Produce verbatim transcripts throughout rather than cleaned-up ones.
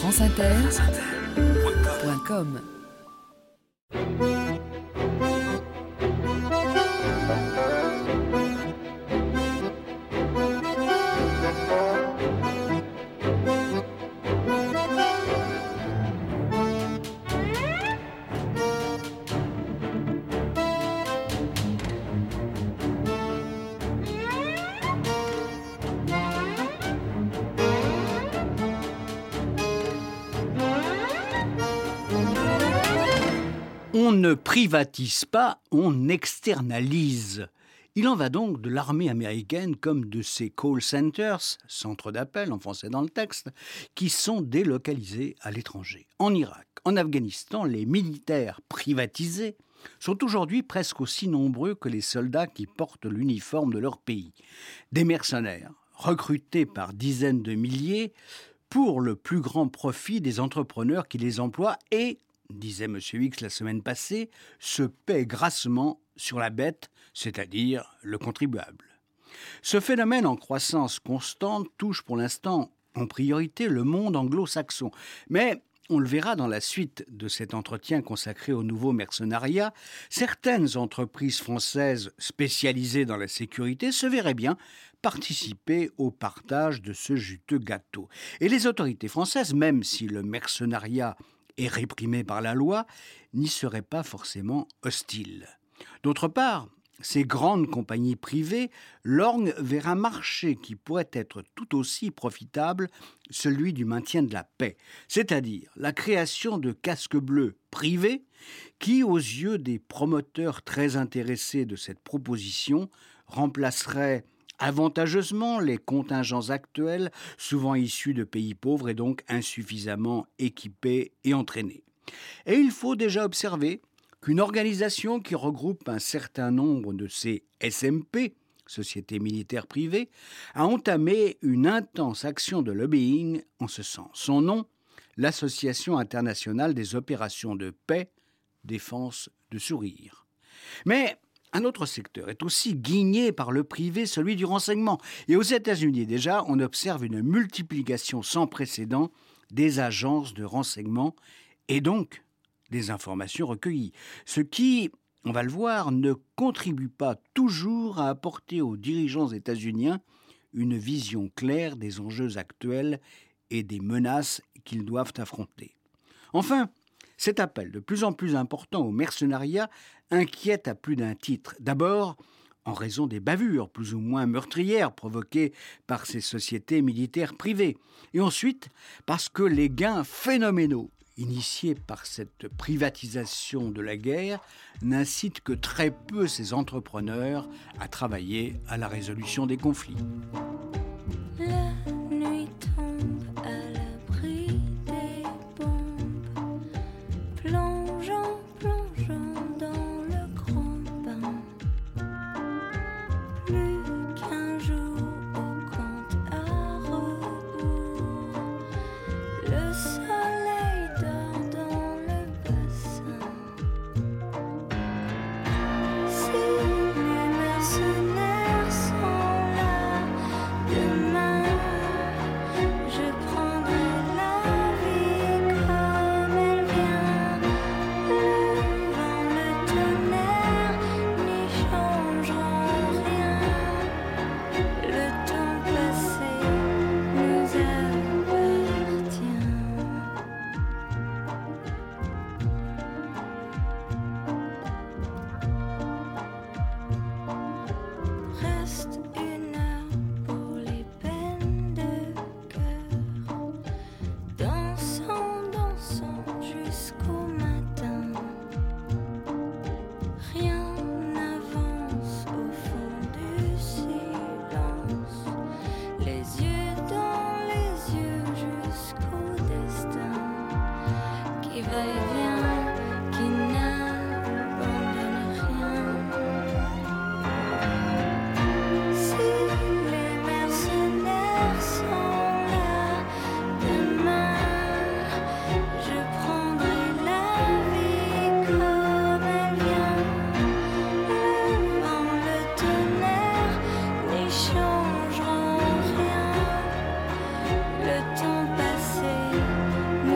France Inter point com. On ne privatise pas, on externalise. Il en va donc de l'armée américaine comme de ses call centers, centres d'appel en français dans le texte, qui sont délocalisés à l'étranger. En Irak, en Afghanistan, les militaires privatisés sont aujourd'hui presque aussi nombreux que les soldats qui portent l'uniforme de leur pays. Des mercenaires, recrutés par dizaines de milliers, pour le plus grand profit des entrepreneurs qui les emploient et, disait M. X la semaine passée, se paie grassement sur la bête, c'est-à-dire le contribuable. Ce phénomène en croissance constante touche pour l'instant en priorité le monde anglo-saxon. Mais, on le verra dans la suite de cet entretien consacré au nouveau mercenariat, certaines entreprises françaises spécialisées dans la sécurité se verraient bien participer au partage de ce juteux gâteau. Et les autorités françaises, même si le mercenariat et réprimés par la loi, n'y seraient pas forcément hostiles. D'autre part, ces grandes compagnies privées lorgnent vers un marché qui pourrait être tout aussi profitable, celui du maintien de la paix, c'est-à-dire la création de casques bleus privés qui, aux yeux des promoteurs très intéressés de cette proposition, remplaceraient avantageusement les contingents actuels, souvent issus de pays pauvres et donc insuffisamment équipés et entraînés. Et il faut déjà observer qu'une organisation qui regroupe un certain nombre de ces S M P, sociétés militaires privées, a entamé une intense action de lobbying en ce sens. Son nom, l'Association internationale des opérations de paix, défense de sourire. Mais un autre secteur est aussi guigné par le privé, celui du renseignement. Et aux États-Unis, déjà, on observe une multiplication sans précédent des agences de renseignement et donc des informations recueillies. Ce qui, on va le voir, ne contribue pas toujours à apporter aux dirigeants états-uniens une vision claire des enjeux actuels et des menaces qu'ils doivent affronter. Enfin, cet appel de plus en plus important au mercenariat inquiète à plus d'un titre. D'abord, en raison des bavures plus ou moins meurtrières provoquées par ces sociétés militaires privées. Et ensuite, parce que les gains phénoménaux initiés par cette privatisation de la guerre n'incitent que très peu ces entrepreneurs à travailler à la résolution des conflits. La nuit tombe à l'abri des bombes, plongeant, plongeant dans le grand bain. Plus qu'un jour au compte à rebours, le soleil dort dans le bassin. Si les mercenaires sont là demain, je prendrai la vie comme elle vient. Le vent, le tonnerre n'y changeront rien. Le temps passé nous appartient. Reste une heure pour les peines de cœur, dansant, dansant jusqu'au matin. Rien n'avance au fond du silence, les yeux dans les yeux jusqu'au destin qui va et vient, qui n'abandonne rien. Si les mercenaires sont là demain, je prendrai la vie comme elle vient. Le vent, le tonnerre n'y changeront rien. Le temps passé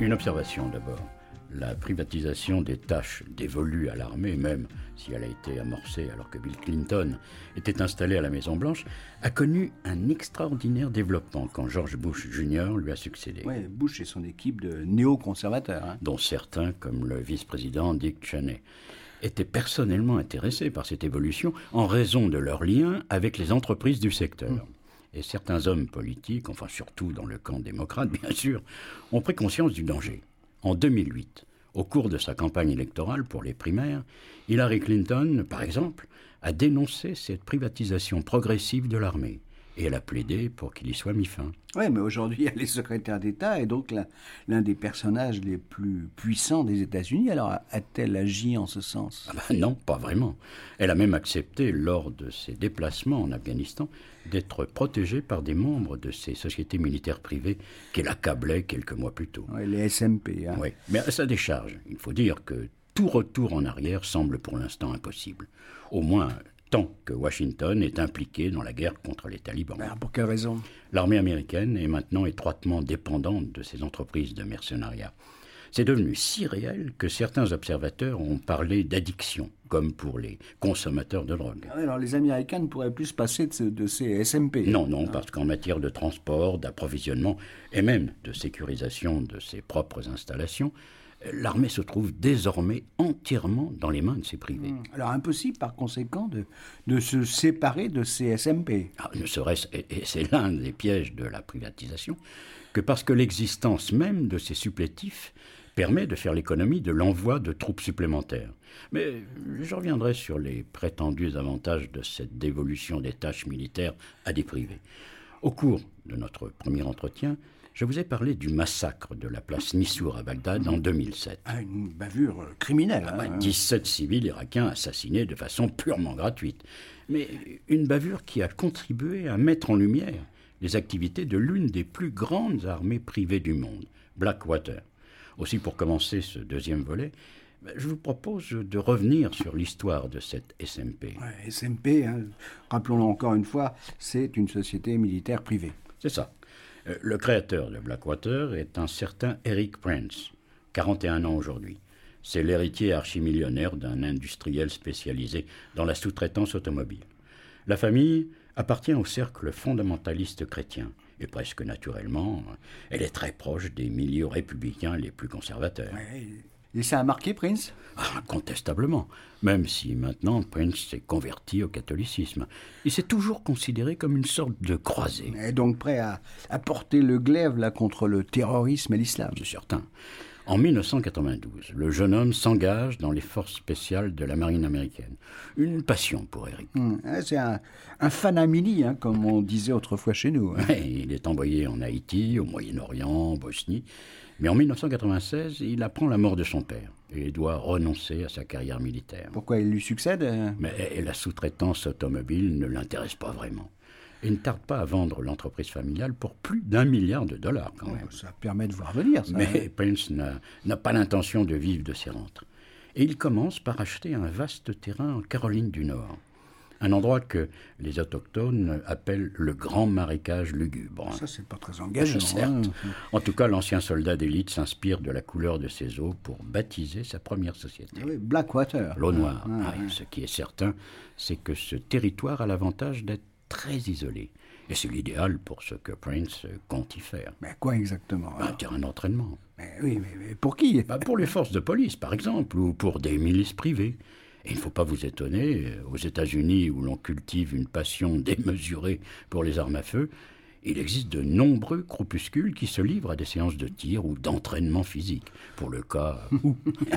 Une observation d'abord. La privatisation des tâches dévolues à l'armée, même si elle a été amorcée alors que Bill Clinton était installé à la Maison-Blanche, a connu un extraordinaire développement quand George Bush junior lui a succédé. Ouais, Bush et son équipe de néoconservateurs. Hein. Dont certains, comme le vice-président Dick Cheney, étaient personnellement intéressés par cette évolution en raison de leur lien avec les entreprises du secteur. Mmh. Et certains hommes politiques, enfin surtout dans le camp démocrate bien sûr, ont pris conscience du danger. En deux mille huit, au cours de sa campagne électorale pour les primaires, Hillary Clinton, par exemple, a dénoncé cette privatisation progressive de l'armée. Et elle a plaidé pour qu'il y soit mis fin. Oui, mais aujourd'hui, elle est secrétaire d'État et donc l'un, l'un des personnages les plus puissants des États-Unis. Alors, a-t-elle agi en ce sens ? Ah ben non, pas vraiment. Elle a même accepté, lors de ses déplacements en Afghanistan, d'être protégée par des membres de ces sociétés militaires privées qu'elle accablait quelques mois plus tôt. Oui, les S M P. Hein. Oui, mais à sa décharge, il faut dire que tout retour en arrière semble pour l'instant impossible. Au moins tant que Washington est impliqué dans la guerre contre les talibans. Alors pour quelle raison ? L'armée américaine est maintenant étroitement dépendante de ces entreprises de mercenariat. C'est devenu si réel que certains observateurs ont parlé d'addiction, comme pour les consommateurs de drogue. Alors les Américains ne pourraient plus se passer de, ce, de ces S M P. Non, non, parce qu'en matière de transport, d'approvisionnement et même de sécurisation de ses propres installations, l'armée se trouve désormais entièrement dans les mains de ses privés. Alors impossible par conséquent de, de se séparer de ces S M P. Ah, ne serait-ce, et, et c'est l'un des pièges de la privatisation, que parce que l'existence même de ces supplétifs permet de faire l'économie de l'envoi de troupes supplémentaires. Mais je reviendrai sur les prétendus avantages de cette dévolution des tâches militaires à des privés. Au cours de notre premier entretien, je vous ai parlé du massacre de la place Nissour à Bagdad en deux mille sept. Ah, une bavure criminelle. Ah bah, hein. dix-sept civils irakiens assassinés de façon purement gratuite. Mais une bavure qui a contribué à mettre en lumière les activités de l'une des plus grandes armées privées du monde, Blackwater. Aussi, pour commencer ce deuxième volet, je vous propose de revenir sur l'histoire de cette S M P. Ouais, S M P, hein, rappelons-le encore une fois, c'est une société militaire privée. C'est ça. Le créateur de Blackwater est un certain Eric Prince, quarante et un ans aujourd'hui. C'est l'héritier archimillionnaire d'un industriel spécialisé dans la sous-traitance automobile. La famille appartient au cercle fondamentaliste chrétien, et presque naturellement, elle est très proche des milieux républicains les plus conservateurs. Ouais, et ça a marqué Prince ? Ah, incontestablement, même si maintenant Prince s'est converti au catholicisme. Il s'est toujours considéré comme une sorte de croisé. Et donc prêt à, à porter le glaive là, contre le terrorisme et l'islam. C'est certain. En mille neuf cent quatre-vingt-douze, le jeune homme s'engage dans les forces spéciales de la marine américaine. Une passion pour Eric. Mmh, c'est un, un fanamini, hein, comme on disait autrefois chez nous. Hein. Ouais, il est envoyé en Haïti, au Moyen-Orient, en Bosnie. Mais en mille neuf cent quatre-vingt-seize, il apprend la mort de son père et doit renoncer à sa carrière militaire. Pourquoi il lui succède ? Mais la sous-traitance automobile ne l'intéresse pas vraiment. Il ne tarde pas à vendre l'entreprise familiale pour plus d'un milliard de dollars quand même. Ça permet de voir venir, ça. Mais Prince n'a, n'a pas l'intention de vivre de ses rentes. Et il commence par acheter un vaste terrain en Caroline du Nord. Un endroit que les autochtones appellent le Grand Marécage Lugubre. Ça, c'est pas très engageant. Certes. Hein. En tout cas, l'ancien soldat d'élite s'inspire de la couleur de ses eaux pour baptiser sa première société. Oui, Blackwater. L'eau noire. Ah, Ah, ah, ce qui est certain, c'est que ce territoire a l'avantage d'être très isolé. Et c'est l'idéal pour ce que Prince compte y faire. Mais quoi exactement ? Un terrain d'entraînement. Mais oui, mais, mais pour qui ? Bah, pour les forces de police, par exemple, ou pour des milices privées. Et il ne faut pas vous étonner, aux États-Unis, où l'on cultive une passion démesurée pour les armes à feu, il existe de nombreux groupuscules qui se livrent à des séances de tir ou d'entraînement physique, pour le cas où...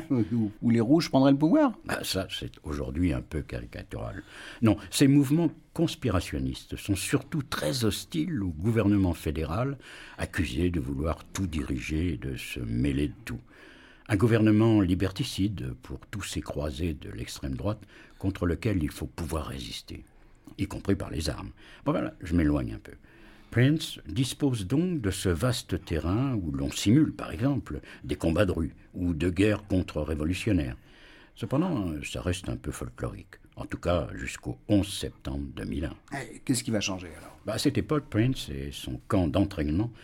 où les rouges prendraient le pouvoir ? Bah, ça, c'est aujourd'hui un peu caricatural. Non, ces mouvements conspirationnistes sont surtout très hostiles au gouvernement fédéral, accusé de vouloir tout diriger et de se mêler de tout. Un gouvernement liberticide pour tous ces croisés de l'extrême droite contre lequel il faut pouvoir résister, y compris par les armes. Bon voilà, je m'éloigne un peu. Prince dispose donc de ce vaste terrain où l'on simule, par exemple, des combats de rue ou de guerres contre-révolutionnaires. Cependant, ça reste un peu folklorique, en tout cas jusqu'au onze septembre deux mille un. Eh, qu'est-ce qui va changer alors ? Bah, à cette époque, Prince et son camp d'entraînement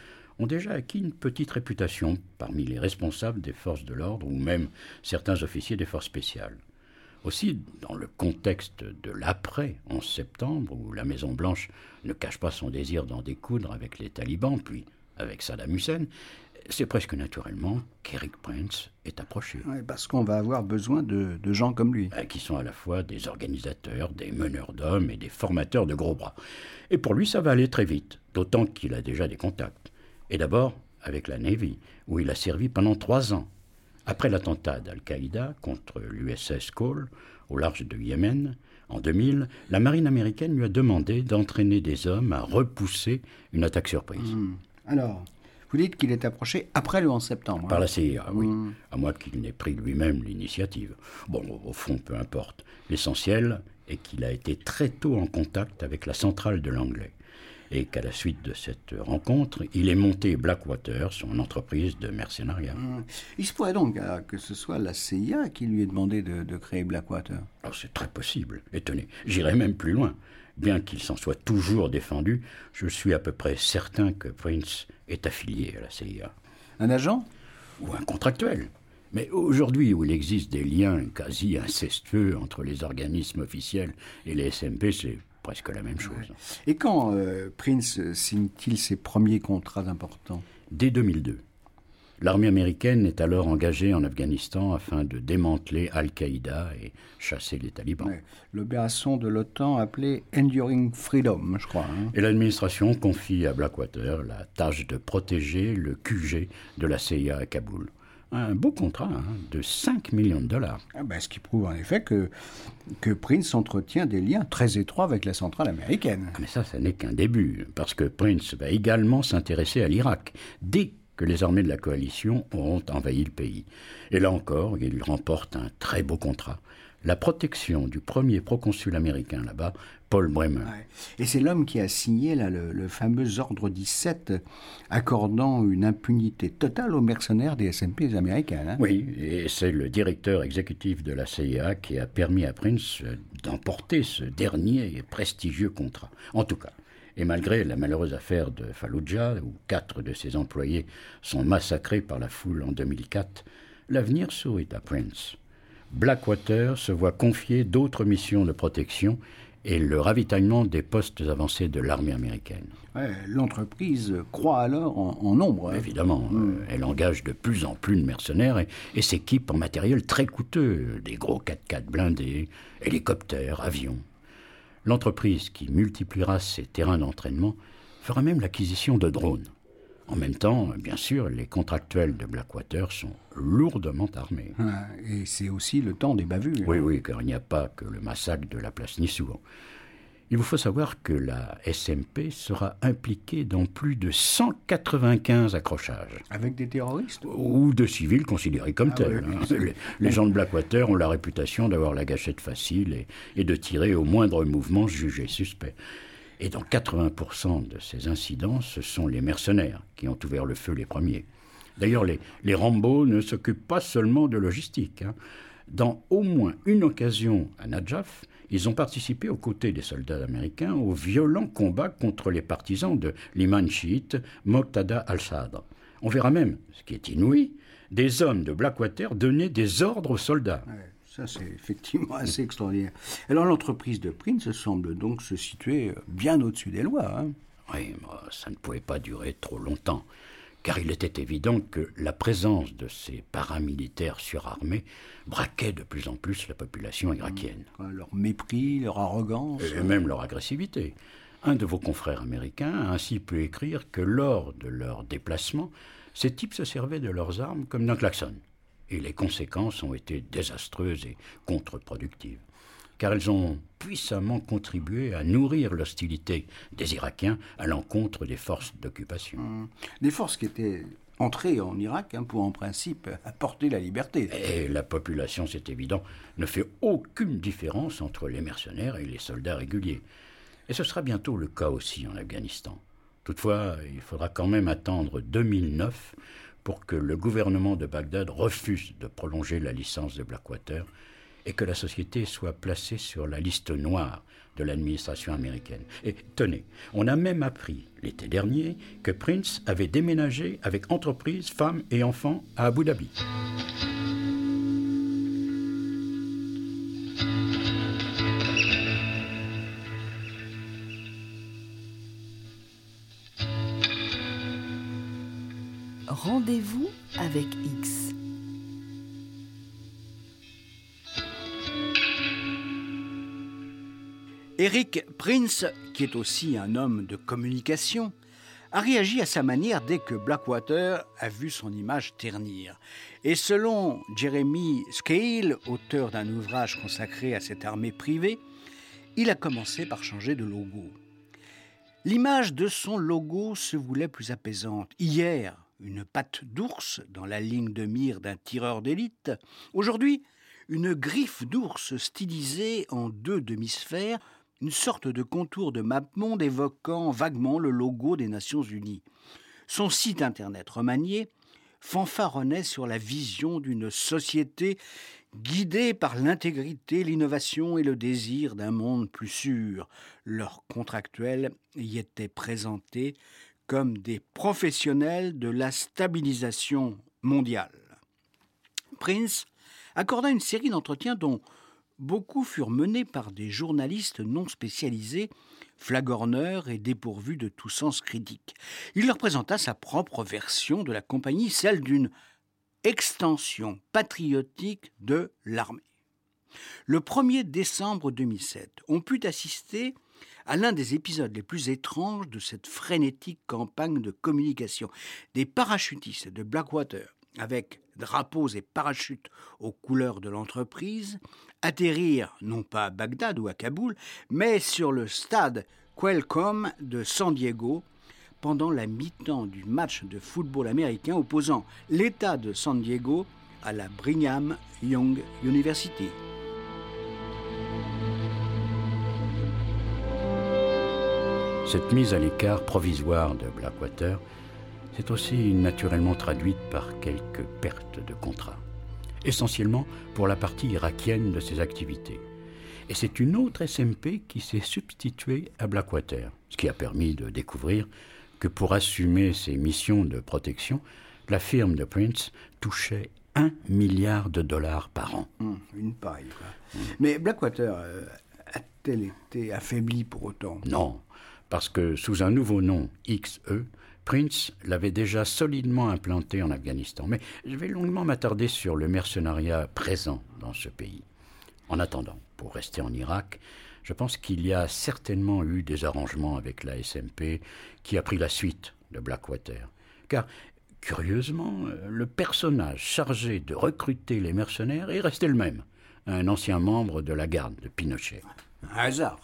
ont déjà acquis une petite réputation parmi les responsables des forces de l'ordre ou même certains officiers des forces spéciales. Aussi, dans le contexte de l'après onze septembre, où la Maison-Blanche ne cache pas son désir d'en découdre avec les talibans, puis avec Saddam Hussein, c'est presque naturellement qu'Eric Prince est approché. Ouais, parce qu'on va avoir besoin de, de gens comme lui. Qui sont à la fois des organisateurs, des meneurs d'hommes et des formateurs de gros bras. Et pour lui, ça va aller très vite, d'autant qu'il a déjà des contacts. Et d'abord avec la Navy, où il a servi pendant trois ans. Après l'attentat d'Al-Qaïda contre l'U S S Cole, au large de Yémen, en deux mille, la marine américaine lui a demandé d'entraîner des hommes à repousser une attaque surprise. Mmh. Alors, vous dites qu'il est approché après le onze septembre. Par hein. la C I A, oui. Mmh. À moins qu'il n'ait pris lui-même l'initiative. Bon, au fond, peu importe. L'essentiel est qu'il a été très tôt en contact avec la centrale de l'anglais. Et qu'à la suite de cette rencontre, il est monté Blackwater, son entreprise de mercenariat. Mmh. Il se pourrait donc euh, que ce soit la C I A qui lui ait demandé de, de créer Blackwater. Alors c'est très possible. Et tenez, j'irai même plus loin. Bien qu'il s'en soit toujours défendu, je suis à peu près certain que Prince est affilié à la C I A. Un agent ? Ou un contractuel. Mais aujourd'hui, où il existe des liens quasi incestueux entre les organismes officiels et les S M P, c'est presque la même chose. Et quand euh, Prince signe-t-il ses premiers contrats importants ? Dès deux mille deux. L'armée américaine est alors engagée en Afghanistan afin de démanteler Al-Qaïda et chasser les talibans. Ouais. L'opération de l'OTAN appelée Enduring Freedom, je crois. Hein. Et l'administration confie à Blackwater la tâche de protéger le Q G de la C I A à Kaboul. Un beau contrat hein, de cinq millions de dollars. Ah ben, ce qui prouve en effet que, que Prince entretient des liens très étroits avec la centrale américaine. Mais ça, ça n'est qu'un début, parce que Prince va également s'intéresser à l'Irak, dès que les armées de la coalition auront envahi le pays. Et là encore, il remporte un très beau contrat. La protection du premier proconsul américain là-bas, Paul Bremer. Ouais. Et c'est l'homme qui a signé là, le, le fameux ordre dix-sept accordant une impunité totale aux mercenaires des S M P américains. Hein. Oui, et c'est le directeur exécutif de la C I A qui a permis à Prince d'emporter ce dernier prestigieux contrat. En tout cas, et malgré la malheureuse affaire de Fallujah, où quatre de ses employés sont massacrés par la foule en deux mille quatre, l'avenir sourit à Prince. Blackwater se voit confier d'autres missions de protection et le ravitaillement des postes avancés de l'armée américaine. Ouais, l'entreprise croît alors en, en nombre. Hein. Évidemment, mmh. euh, elle engage de plus en plus de mercenaires et, et s'équipe en matériel très coûteux, des gros quatre-quatre blindés, hélicoptères, avions. L'entreprise, qui multipliera ses terrains d'entraînement, fera même l'acquisition de drones. En même temps, bien sûr, les contractuels de Blackwater sont lourdement armés. Ah, et c'est aussi le temps des bavures. Oui, oui, car il n'y a pas que le massacre de la place Niçour. Il vous faut savoir que la S M P sera impliquée dans plus de cent quatre-vingt-quinze accrochages. Avec des terroristes ? Ou de civils considérés comme ah, tels. Oui, hein. les, les gens de Blackwater ont la réputation d'avoir la gâchette facile et, et de tirer au moindre mouvement jugé suspect. Et dans quatre-vingts pour cent de ces incidents, ce sont les mercenaires qui ont ouvert le feu les premiers. D'ailleurs, les, les Rambo ne s'occupent pas seulement de logistique. Hein. Dans au moins une occasion à Najaf, ils ont participé aux côtés des soldats américains aux violents combats contre les partisans de l'imam chiite Moqtada al-Sadr. On verra même, ce qui est inouï, des hommes de Blackwater donner des ordres aux soldats. Ouais. Ça, c'est effectivement assez extraordinaire. Alors, l'entreprise de Prince semble donc se situer bien au-dessus des lois. Hein. Oui, mais ça ne pouvait pas durer trop longtemps, car il était évident que la présence de ces paramilitaires surarmés braquait de plus en plus la population irakienne. Leur mépris, leur arrogance. Et même leur agressivité. Un de vos confrères américains a ainsi pu écrire que lors de leur déplacement, ces types se servaient de leurs armes comme d'un klaxon. Et les conséquences ont été désastreuses et contre-productives, car elles ont puissamment contribué à nourrir l'hostilité des Irakiens à l'encontre des forces d'occupation. Mmh. Des forces qui étaient entrées en Irak hein, pour en principe apporter la liberté. Et la population, c'est évident, ne fait aucune différence entre les mercenaires et les soldats réguliers. Et ce sera bientôt le cas aussi en Afghanistan. Toutefois, il faudra quand même attendre deux mille neuf pour que le gouvernement de Bagdad refuse de prolonger la licence de Blackwater et que la société soit placée sur la liste noire de l'administration américaine. Et tenez, on a même appris l'été dernier que Prince avait déménagé avec entreprise, femmes et enfants à Abu Dhabi. Rendez-vous avec X. Eric Prince, qui est aussi un homme de communication, a réagi à sa manière dès que Blackwater a vu son image ternir. Et selon Jeremy Scale, auteur d'un ouvrage consacré à cette armée privée, il a commencé par changer de logo. L'image de son logo se voulait plus apaisante. Hier, une patte d'ours dans la ligne de mire d'un tireur d'élite. Aujourd'hui, une griffe d'ours stylisée en deux demi-sphères, une sorte de contour de mappemonde évoquant vaguement le logo des Nations Unies. Son site internet remanié fanfaronnait sur la vision d'une société guidée par l'intégrité, l'innovation et le désir d'un monde plus sûr. Leurs contractuels y étaient présentés comme des professionnels de la stabilisation mondiale. Prince accorda une série d'entretiens dont beaucoup furent menés par des journalistes non spécialisés, flagorneurs et dépourvus de tout sens critique. Il leur présenta sa propre version de la compagnie, celle d'une extension patriotique de l'armée. Le premier décembre deux mille sept, on put assister à l'un des épisodes les plus étranges de cette frénétique campagne de communication. Des parachutistes de Blackwater, avec drapeaux et parachutes aux couleurs de l'entreprise, atterrirent non pas à Bagdad ou à Kaboul, mais sur le stade Qualcomm de San Diego pendant la mi-temps du match de football américain opposant l'État de San Diego à la Brigham Young University. Cette mise à l'écart provisoire de Blackwater s'est aussi naturellement traduite par quelques pertes de contrats, essentiellement pour la partie irakienne de ses activités. Et c'est une autre S M P qui s'est substituée à Blackwater, ce qui a permis de découvrir que pour assumer ses missions de protection, la firme de Prince touchait un milliard de dollars par an. Mmh, une paille, quoi. Mmh. Mais Blackwater euh, a-t-elle été affaiblie pour autant ? Non, parce que sous un nouveau nom, X E, Prince l'avait déjà solidement implanté en Afghanistan. Mais je vais longuement m'attarder sur le mercenariat présent dans ce pays. En attendant, pour rester en Irak, je pense qu'il y a certainement eu des arrangements avec la S M P qui a pris la suite de Blackwater. Car, curieusement, le personnage chargé de recruter les mercenaires est resté le même, un ancien membre de la garde de Pinochet. Un hasard.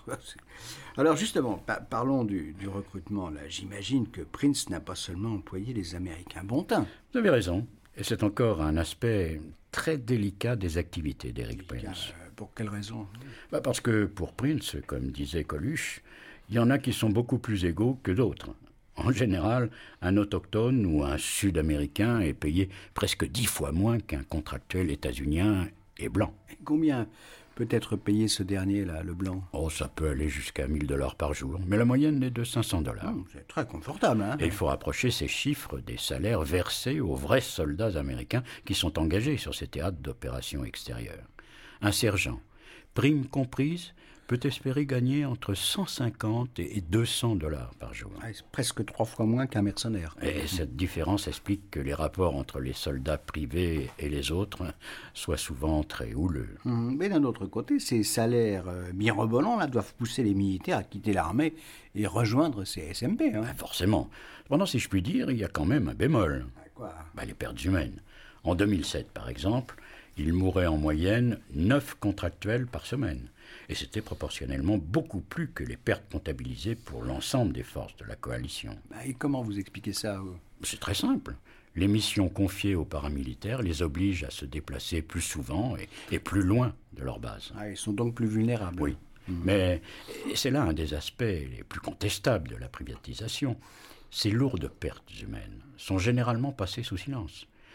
Alors justement, pa- parlons du, du recrutement. Là, j'imagine que Prince n'a pas seulement employé les Américains bon teint. Vous avez raison. Et c'est encore un aspect très délicat des activités d'Eric Prince. Euh, pour quelle raison ? Bah parce que pour Prince, comme disait Coluche, il y en a qui sont beaucoup plus égaux que d'autres. En général, un autochtone ou un sud-américain est payé presque dix fois moins qu'un contractuel états-unien et blanc. Et combien peut être payé ce dernier-là, le blanc ? Oh, ça peut aller jusqu'à mille dollars par jour, mais la moyenne est de cinq cents dollars. Oh, c'est très confortable, hein ? Et il faut rapprocher ces chiffres des salaires versés aux vrais soldats américains qui sont engagés sur ces théâtres d'opérations extérieures. Un sergent, prime comprise, peut espérer gagner entre cent cinquante et deux cents dollars par jour. Ouais, c'est presque trois fois moins qu'un mercenaire. Et cette différence explique que les rapports entre les soldats privés et les autres soient souvent très houleux. Mmh, mais d'un autre côté, ces salaires euh, mirobolants là, doivent pousser les militaires à quitter l'armée et rejoindre ces S M P. Hein. Ben forcément. Cependant, si je puis dire, il y a quand même un bémol. Quoi ? Ben, les pertes humaines. En deux mille sept, par exemple, il mourait en moyenne neuf contractuels par semaine. Et c'était proportionnellement beaucoup plus que les pertes comptabilisées pour l'ensemble des forces de la coalition. Et comment vous expliquez ça ? Vous ? C'est très simple. Les missions confiées aux paramilitaires les obligent à se déplacer plus souvent et, et plus loin de leur base. Ah, ils sont donc plus vulnérables. Oui, mmh. Mais c'est là un des aspects les plus contestables de la privatisation. Ces lourdes pertes humaines sont généralement passées sous silence.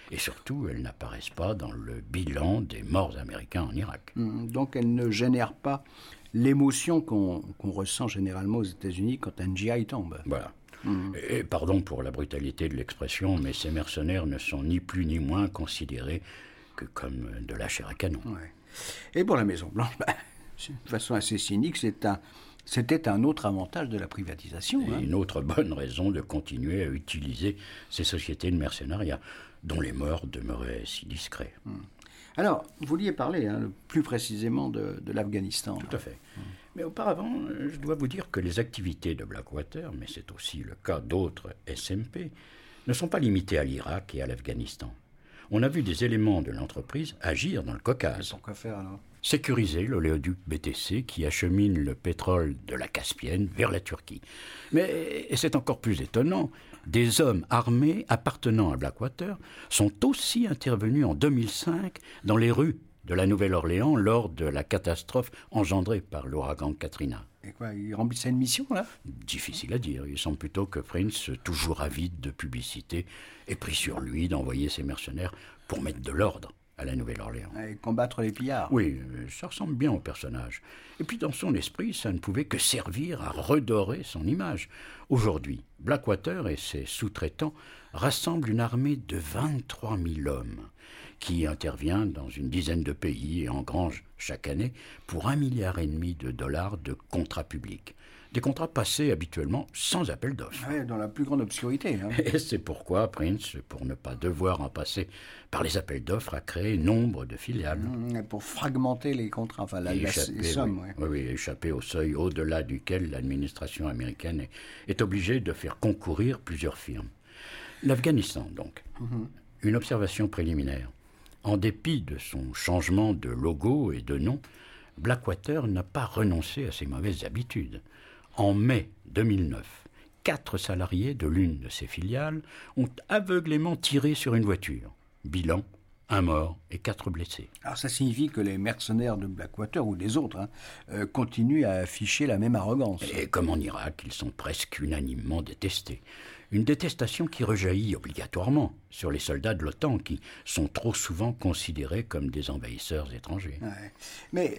Et surtout, elles n'apparaissent pas dans le bilan des morts américains en Irak. Mmh, donc elles ne génèrent pas l'émotion qu'on qu'on ressent généralement aux États-Unis quand un G I tombe. Voilà. Mmh. Et pardon pour la brutalité de l'expression, mais ces mercenaires ne sont ni plus ni moins considérés que comme de la chair à canon. Ouais. Et pour la Maison-Blanche, bah, de façon assez cynique, c'est un, c'était un autre avantage de la privatisation. Et hein. une autre bonne raison de continuer à utiliser ces sociétés de mercenariat, dont les morts demeuraient si discrets. Mmh. Alors, vous vouliez parler hein, plus précisément de, de l'Afghanistan. Tout à fait. Mmh. Mais auparavant, je dois vous dire que les activités de Blackwater, mais c'est aussi le cas d'autres S M P, ne sont pas limitées à l'Irak et à l'Afghanistan. On a vu des éléments de l'entreprise agir dans le Caucase. Pourquoi faire alors ? Sécuriser l'oléoduc B T C qui achemine le pétrole de la Caspienne vers la Turquie. Mais, et c'est encore plus étonnant, des hommes armés appartenant à Blackwater sont aussi intervenus en deux mille cinq dans les rues de la Nouvelle-Orléans lors de la catastrophe engendrée par l'ouragan Katrina. Et quoi, ils remplissaient une mission, là ? Difficile à dire. Il semble plutôt que Prince, toujours avide de publicité, ait pris sur lui d'envoyer ses mercenaires pour mettre de l'ordre à la Nouvelle-Orléans. Et combattre les pillards. Oui, ça ressemble bien au personnage. Et puis dans son esprit, ça ne pouvait que servir à redorer son image. Aujourd'hui, Blackwater et ses sous-traitants rassemblent une armée de vingt-trois mille hommes qui intervient dans une dizaine de pays et engrange chaque année pour un milliard et demi de dollars de contrats publics. Des contrats passés habituellement sans appel d'offres. Ouais, dans la plus grande obscurité. Hein. Et c'est pourquoi Prince, pour ne pas devoir en passer par les appels d'offres, a créé nombre de filiales. Mmh, pour fragmenter les contrats, enfin la, Et la, échapper, les sommes. oui, Ouais. oui, oui, échapper au seuil au-delà duquel l'administration américaine est, est obligée de faire concourir plusieurs firmes. L'Afghanistan, donc. Mmh. Une observation préliminaire. En dépit de son changement de logo et de nom, Blackwater n'a pas renoncé à ses mauvaises habitudes. En mai deux mille neuf, quatre salariés de l'une de ses filiales ont aveuglément tiré sur une voiture. Bilan, un mort et quatre blessés. Alors ça signifie que les mercenaires de Blackwater ou des autres hein, euh, continuent à afficher la même arrogance. Et comme en Irak, ils sont presque unanimement détestés. Une détestation qui rejaillit obligatoirement sur les soldats de l'OTAN qui sont trop souvent considérés comme des envahisseurs étrangers. Ouais. Mais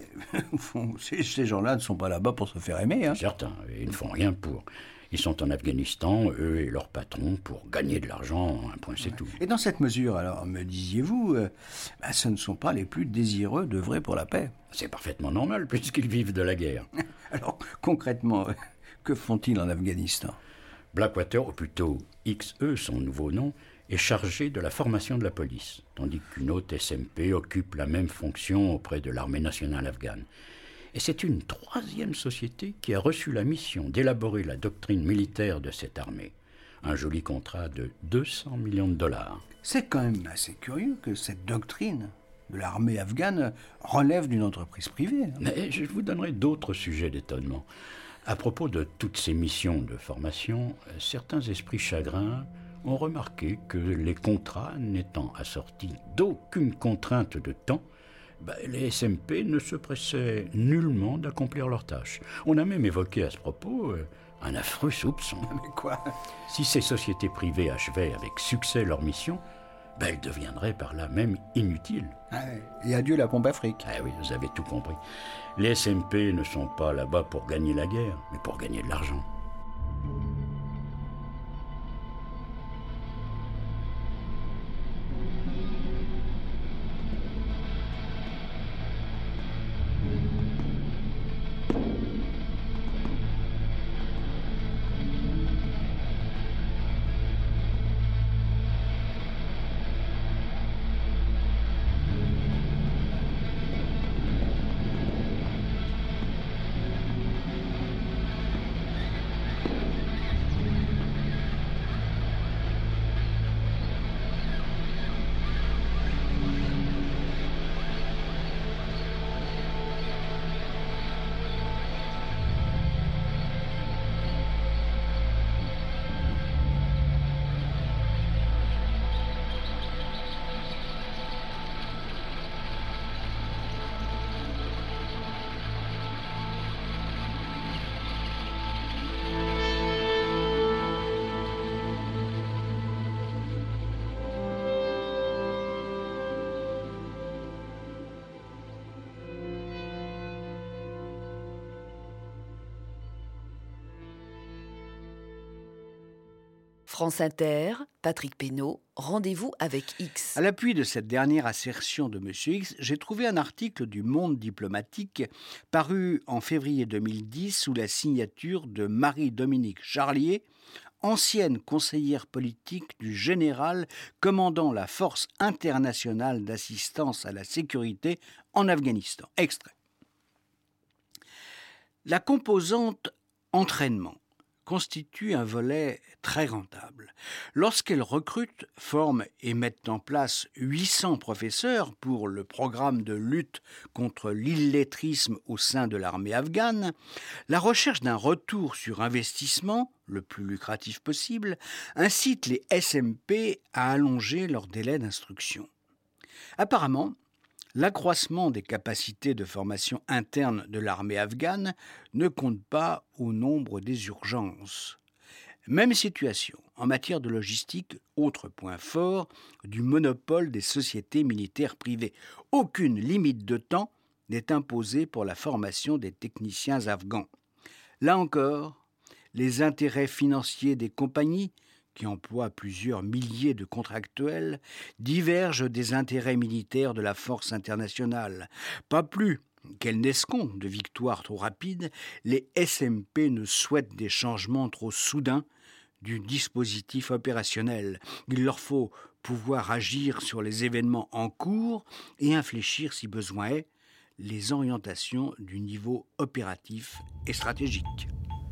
ces, ces gens-là ne sont pas là-bas pour se faire aimer. Hein. Certains, ils ne font rien pour. Ils sont en Afghanistan, eux et leurs patrons, pour gagner de l'argent, un point c'est ouais. tout. Et dans cette mesure, alors, me disiez-vous, euh, ben, ce ne sont pas les plus désireux d'œuvrer pour la paix. C'est parfaitement normal, puisqu'ils vivent de la guerre. Alors, concrètement, que font-ils en Afghanistan ? Blackwater, ou plutôt X E, son nouveau nom, est chargé de la formation de la police, tandis qu'une autre S M P occupe la même fonction auprès de l'armée nationale afghane. Et c'est une troisième société qui a reçu la mission d'élaborer la doctrine militaire de cette armée. Un joli contrat de deux cents millions de dollars. C'est quand même assez curieux que cette doctrine de l'armée afghane relève d'une entreprise privée. Hein. Mais je vous donnerai d'autres sujets d'étonnement. À propos de toutes ces missions de formation, certains esprits chagrins ont remarqué que les contrats n'étant assortis d'aucune contrainte de temps, ben, les S M P ne se pressaient nullement d'accomplir leurs tâches. On a même évoqué à ce propos euh, un affreux soupçon. Mais quoi ? Si ces sociétés privées achevaient avec succès leur mission, ben, elles deviendraient par là même inutiles. Ah, et adieu la pompe Afrique. Ah oui, vous avez tout compris. Les S M P ne sont pas là-bas pour gagner la guerre, mais pour gagner de l'argent. France Inter, Patrick Pénaud, rendez-vous avec X. À l'appui de cette dernière assertion de M. X, j'ai trouvé un article du Monde diplomatique paru en février deux mille dix sous la signature de Marie-Dominique Charlier, ancienne conseillère politique du général commandant la Force internationale d'assistance à la sécurité en Afghanistan. Extrait. La composante entraînement constitue un volet très rentable. Lorsqu'elle recrute, forme et met en place huit cents professeurs pour le programme de lutte contre l'illettrisme au sein de l'armée afghane, la recherche d'un retour sur investissement, le plus lucratif possible, incite les S M P à allonger leur délai d'instruction. Apparemment, l'accroissement des capacités de formation interne de l'armée afghane ne compte pas au nombre des urgences. Même situation en matière de logistique, autre point fort du monopole des sociétés militaires privées. Aucune limite de temps n'est imposée pour la formation des techniciens afghans. Là encore, les intérêts financiers des compagnies, qui emploie plusieurs milliers de contractuels, divergent des intérêts militaires de la force internationale. Pas plus qu'elles n'escomptent de victoires trop rapides, les S M P ne souhaitent des changements trop soudains du dispositif opérationnel. Il leur faut pouvoir agir sur les événements en cours et infléchir, si besoin est, les orientations du niveau opératif et stratégique.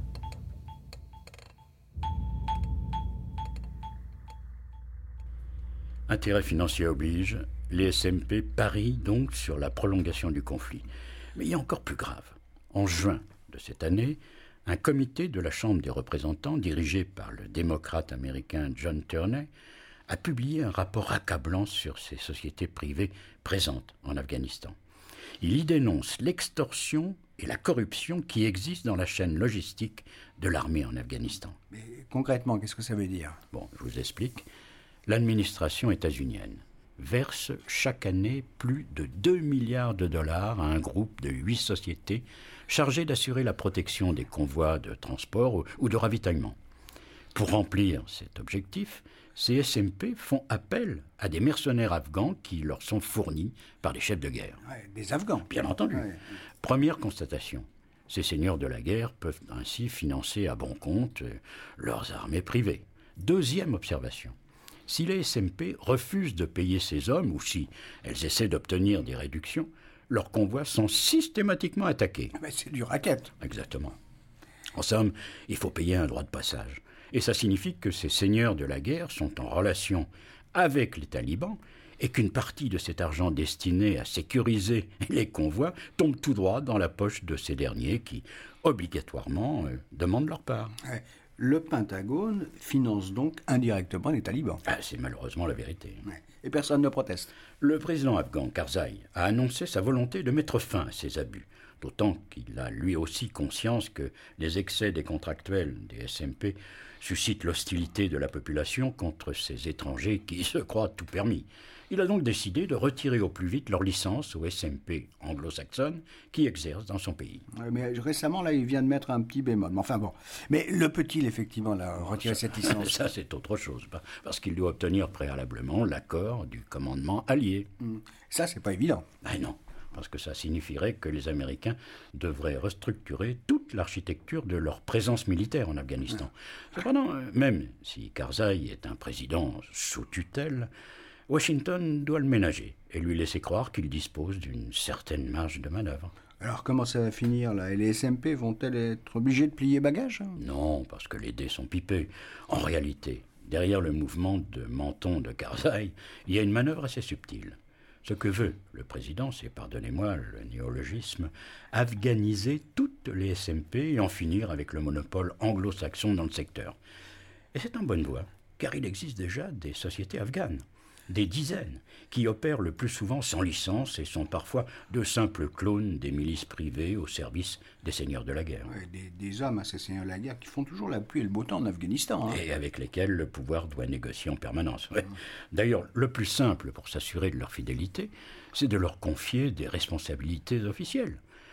Intérêt financier oblige, les S M P parient donc sur la prolongation du conflit. Mais il y a encore plus grave. En juin de cette année, un comité de la Chambre des représentants, dirigé par le démocrate américain John Turney, a publié un rapport accablant sur ces sociétés privées présentes en Afghanistan. Il y dénonce l'extorsion et la corruption qui existent dans la chaîne logistique de l'armée en Afghanistan. Mais concrètement, qu'est-ce que ça veut dire ? Bon, je vous explique. L'administration états-unienne verse chaque année plus de deux milliards de dollars à un groupe de huit sociétés chargées d'assurer la protection des convois de transport ou de ravitaillement. Pour remplir cet objectif, ces S M P font appel à des mercenaires afghans qui leur sont fournis par des chefs de guerre. Ouais, des Afghans. Bien entendu. Ouais. Première constatation. Ces seigneurs de la guerre peuvent ainsi financer à bon compte leurs armées privées. Deuxième observation. Si les S M P refusent de payer ces hommes, ou si elles essaient d'obtenir des réductions, leurs convois sont systématiquement attaqués. Ben, c'est du racket. Exactement. En somme, il faut payer un droit de passage. Et ça signifie que ces seigneurs de la guerre sont en relation avec les talibans et qu'une partie de cet argent destiné à sécuriser les convois tombe tout droit dans la poche de ces derniers qui, obligatoirement, euh, demandent leur part. Ouais. Le Pentagone finance donc indirectement les talibans. Ah, c'est malheureusement la vérité. Ouais. Et personne ne proteste. Le président afghan Karzai a annoncé sa volonté de mettre fin à ces abus, d'autant qu'il a lui aussi conscience que les excès des contractuels des S M P suscitent l'hostilité de la population contre ces étrangers qui se croient tout permis. Il a donc décidé de retirer au plus vite leur licence aux S M P anglo-saxonnes qui exercent dans son pays. Ouais, mais récemment, là, il vient de mettre un petit bémol. Mais enfin bon. Mais le peut-il effectivement là, retirer ça, cette licence ? Ça, c'est autre chose, parce qu'il doit obtenir préalablement l'accord du commandement allié. Ça, c'est pas évident. Ah non, parce que ça signifierait que les Américains devraient restructurer toute l'architecture de leur présence militaire en Afghanistan. Cependant, même si Karzai est un président sous tutelle, Washington doit le ménager et lui laisser croire qu'il dispose d'une certaine marge de manœuvre. Alors comment ça va finir là ? Et les S M P vont-elles être obligées de plier bagages ? Non, parce que les dés sont pipés. En réalité, derrière le mouvement de menton de Karzai, il y a une manœuvre assez subtile. Ce que veut le président, c'est, pardonnez-moi le néologisme, afghaniser toutes les S M P et en finir avec le monopole anglo-saxon dans le secteur. Et c'est en bonne voie, car il existe déjà des sociétés afghanes, des dizaines, qui opèrent le plus souvent sans licence et sont parfois de simples clones des milices privées au service des seigneurs de la guerre. Ouais, des, des hommes à ces seigneurs de la guerre qui font toujours la pluie et le beau temps en Afghanistan. Hein. Et avec lesquels le pouvoir doit négocier en permanence. Ouais. D'ailleurs, le plus simple pour s'assurer de leur fidélité, c'est de leur confier des responsabilités officielles.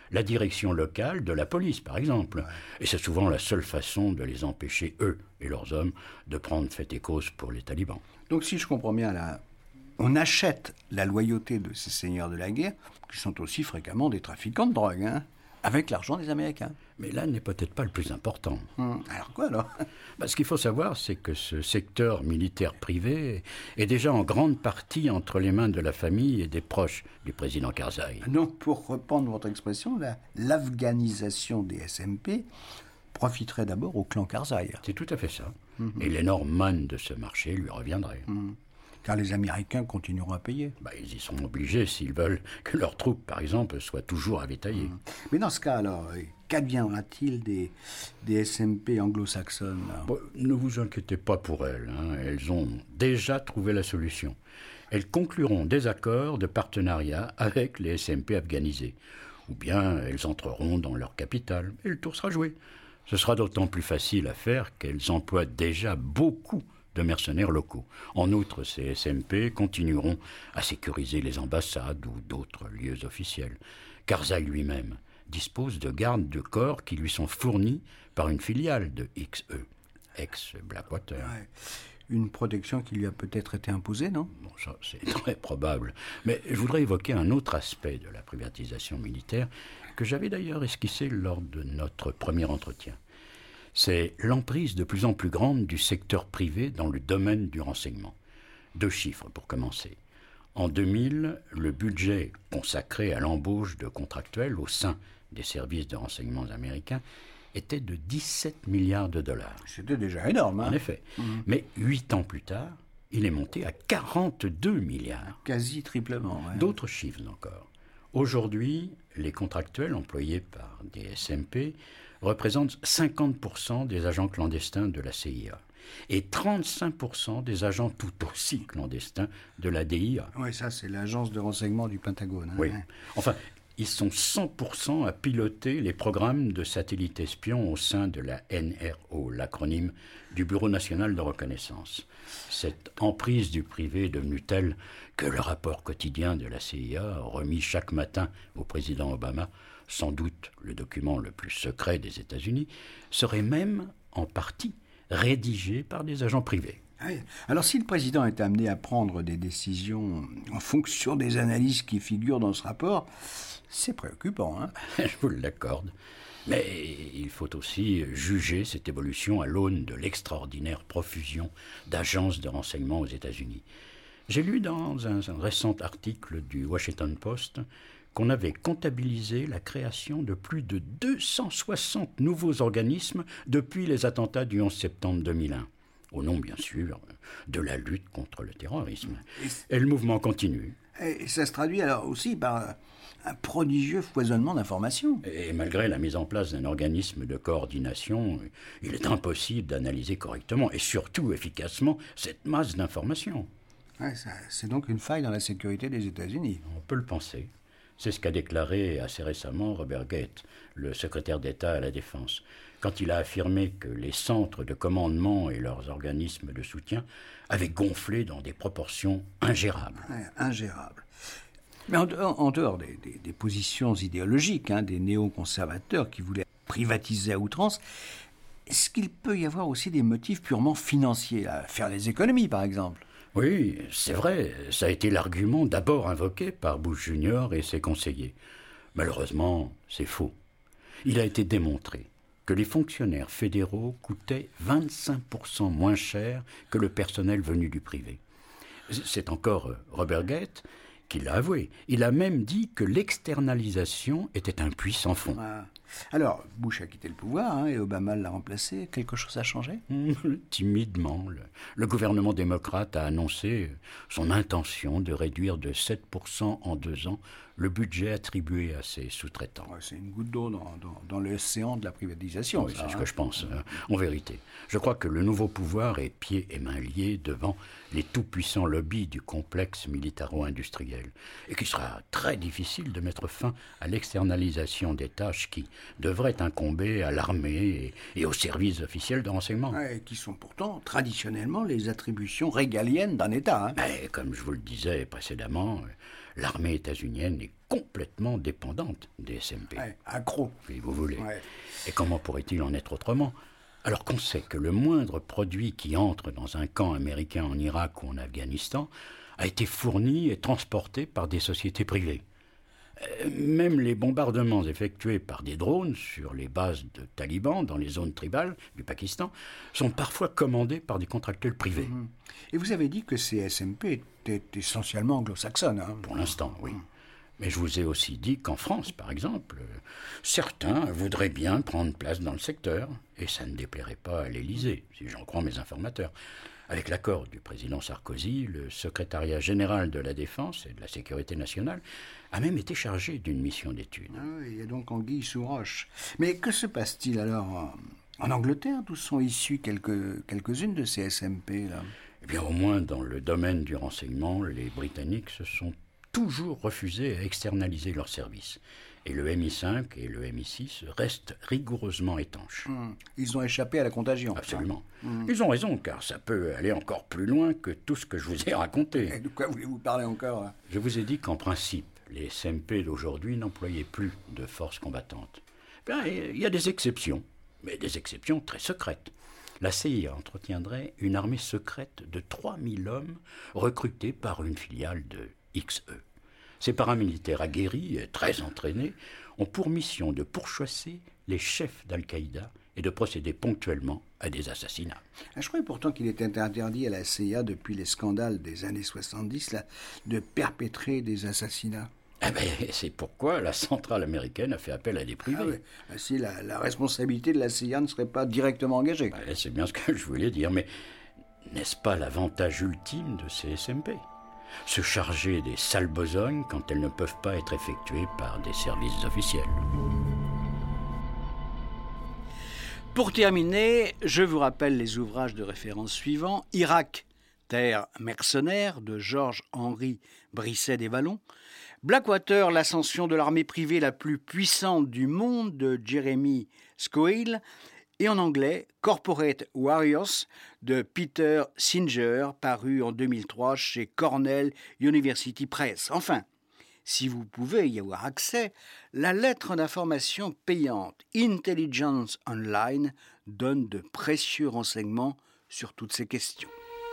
la direction locale de la police, par exemple. Et c'est souvent la seule façon de les empêcher, eux et leurs hommes, de prendre fait et cause pour les talibans. Donc si je comprends bien, là, on achète la loyauté de ces seigneurs de la guerre, qui sont aussi fréquemment des trafiquants de drogue, hein, avec l'argent des Américains. Mais là n'est peut-être pas le plus important. Hum, alors quoi alors? Bah, ce qu'il faut savoir, c'est que ce secteur militaire privé est déjà en grande partie entre les mains de la famille et des proches du président Karzai. Donc, pour reprendre votre expression, la- l'afghanisation des S M P profiterait d'abord au clan Karzai. C'est tout à fait ça. Mm-hmm. Et l'énorme manne de ce marché lui reviendrait. Hum. Car les Américains continueront à payer. Bah, ils y sont obligés s'ils veulent que leurs troupes, par exemple, soient toujours avitaillées. Hum. Mais dans ce cas, alors, euh, qu'adviendra-t-il des, des S M P anglo-saxonnes là? Bon, ne vous inquiétez pas pour elles, hein. Elles ont déjà trouvé la solution. Elles concluront des accords de partenariat avec les S M P afghanisés. Ou bien elles entreront dans leur capitale et le tour sera joué. Ce sera d'autant plus facile à faire qu'elles emploient déjà beaucoup de mercenaires locaux. En outre, ces S M P continueront à sécuriser les ambassades ou d'autres lieux officiels. Karzai lui-même dispose de gardes de corps qui lui sont fournis par une filiale de X E, ex-Blackwater. Ouais. Une protection qui lui a peut-être été imposée, non? Bon, ça, c'est très probable. Mais je voudrais évoquer un autre aspect de la privatisation militaire que j'avais d'ailleurs esquissé lors de notre premier entretien. C'est l'emprise de plus en plus grande du secteur privé dans le domaine du renseignement. Deux chiffres pour commencer. En deux mille, le budget consacré à l'embauche de contractuels au sein des services de renseignement américains était de dix-sept milliards de dollars. C'était déjà énorme, hein? En effet. Mmh. Mais huit ans plus tard, il est monté à quarante-deux milliards. Quasi triplement, ouais. D'autres chiffres encore. Aujourd'hui, les contractuels employés par des S M P représentent cinquante pour cent des agents clandestins de la C I A et trente-cinq pour cent des agents tout aussi clandestins de la D I A. Oui, ça, c'est l'agence de renseignement du Pentagone. Hein? Oui. Enfin, ils sont cent pour cent à piloter les programmes de satellites espions au sein de la N R O, l'acronyme du Bureau national de reconnaissance. Cette emprise du privé est devenue telle que le rapport quotidien de la C I A, remis chaque matin au président Obama, sans doute le document le plus secret des États-Unis, serait même en partie rédigé par des agents privés. Oui. Alors, si le président est amené à prendre des décisions en fonction des analyses qui figurent dans ce rapport, c'est préoccupant, hein? Je vous l'accorde. Mais il faut aussi juger cette évolution à l'aune de l'extraordinaire profusion d'agences de renseignement aux États-Unis. J'ai lu dans un, un récent article du Washington Post qu'on avait comptabilisé la création de plus de deux cent soixante nouveaux organismes depuis les attentats du onze septembre deux mille un. Au nom, bien sûr, de la lutte contre le terrorisme. Et le mouvement continue. Et ça se traduit alors aussi par un prodigieux foisonnement d'informations. Et malgré la mise en place d'un organisme de coordination, il est impossible d'analyser correctement et surtout efficacement cette masse d'informations. Ouais, ça, c'est donc une faille dans la sécurité des États-Unis. On peut le penser. C'est ce qu'a déclaré assez récemment Robert Gates, le secrétaire d'État à la Défense, quand il a affirmé que les centres de commandement et leurs organismes de soutien avaient gonflé dans des proportions ingérables. Ouais, ingérables. Mais en dehors, en dehors des, des, des positions idéologiques, hein, des néoconservateurs qui voulaient privatiser à outrance, est-ce qu'il peut y avoir aussi des motifs purement financiers, à faire des économies par exemple? Oui, c'est vrai, ça a été l'argument d'abord invoqué par Bush junior et ses conseillers. Malheureusement, c'est faux. Il a été démontré que les fonctionnaires fédéraux coûtaient vingt-cinq pour cent moins cher que le personnel venu du privé. C'est encore Robert Gates qui l'a avoué. Il a même dit que l'externalisation était un puits sans fond. Ah. Alors, Bush a quitté le pouvoir hein, et Obama l'a remplacé. Quelque chose a changé? Timidement, le, le gouvernement démocrate a annoncé son intention de réduire de sept pour cent en deux ans le budget attribué à ses sous-traitants. Ouais, c'est une goutte d'eau dans, dans, dans l'océan de la privatisation. Oui, ça, c'est hein. ce que je pense. Euh, en vérité, je crois que le nouveau pouvoir est pieds et mains liés devant les tout-puissants lobbies du complexe militaro-industriel et qu'il sera très difficile de mettre fin à l'externalisation des tâches qui, devrait incomber à l'armée et, et aux services officiels de renseignement. Ouais, qui sont pourtant traditionnellement les attributions régaliennes d'un État. Hein. Mais comme je vous le disais précédemment, l'armée états-unienne est complètement dépendante des S M P. Ouais, accro. Si vous voulez. Ouais. Et comment pourrait-il en être autrement ? Alors qu'on sait que le moindre produit qui entre dans un camp américain en Irak ou en Afghanistan a été fourni et transporté par des sociétés privées. Même les bombardements effectués par des drones sur les bases de talibans dans les zones tribales du Pakistan sont parfois commandés par des contractuels privés. Mmh. Et vous avez dit que ces S M P étaient essentiellement anglo-saxonnes. Hein. Pour l'instant, oui. Mais je vous ai aussi dit qu'en France, par exemple, certains voudraient bien prendre place dans le secteur, et ça ne déplairait pas à l'Élysée, si j'en crois mes informateurs. Avec l'accord du président Sarkozy, le secrétariat général de la Défense et de la Sécurité nationale a même été chargé d'une mission d'étude. Ah oui, il y a donc anguille sous roche. Mais que se passe-t-il alors en, en Angleterre, d'où sont issues quelques, quelques-unes de ces S M P là ? Eh bien, au moins dans le domaine du renseignement, les Britanniques se sont toujours refusés à externaliser leurs services. Et le M I cinq et le M I six restent rigoureusement étanches. Mmh. Ils ont échappé à la contagion. Absolument. Mmh. Ils ont raison, car ça peut aller encore plus loin que tout ce que je vous ai raconté. Et de quoi voulez-vous parler encore là ? Je vous ai dit qu'en principe, les S M P d'aujourd'hui n'employaient plus de forces combattantes. Bien, il y a des exceptions, mais des exceptions très secrètes. La C I A entretiendrait une armée secrète de trois mille hommes recrutés par une filiale de X E. Ces paramilitaires aguerris et très entraînés ont pour mission de pourchasser les chefs d'Al-Qaïda et de procéder ponctuellement à des assassinats. Je croyais pourtant qu'il était interdit à la C I A depuis les scandales des années soixante-dix là, de perpétrer des assassinats. Eh bien, c'est pourquoi la centrale américaine a fait appel à des privés. Ah oui. Si la, la responsabilité de la C I A ne serait pas directement engagée. Ben, c'est bien ce que je voulais dire, mais n'est-ce pas l'avantage ultime de ces S M P ? Se charger des sales besognes quand elles ne peuvent pas être effectuées par des services officiels. Pour terminer, je vous rappelle les ouvrages de référence suivants. Irak, terre mercenaire de Georges-Henri Brisset-des-Vallons. Blackwater, l'ascension de l'armée privée la plus puissante du monde de Jeremy Scoyle. Et en anglais, Corporate Warriors de Peter Singer, paru en deux mille trois chez Cornell University Press. Enfin, si vous pouvez y avoir accès, la lettre d'information payante Intelligence Online donne de précieux renseignements sur toutes ces questions.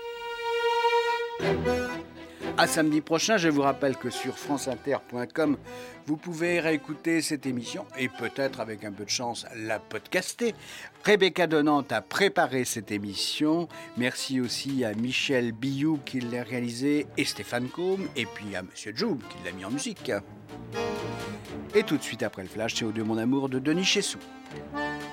À samedi prochain, je vous rappelle que sur france inter point com, vous pouvez réécouter cette émission et peut-être, avec un peu de chance, la podcaster. Rebecca Donnant a préparé cette émission. Merci aussi à Michel Billou qui l'a réalisé et Stéphane Combe, et puis à Monsieur Joub qui l'a mis en musique. Et tout de suite après le flash, c'est Au de mon amour de Denis Chessou.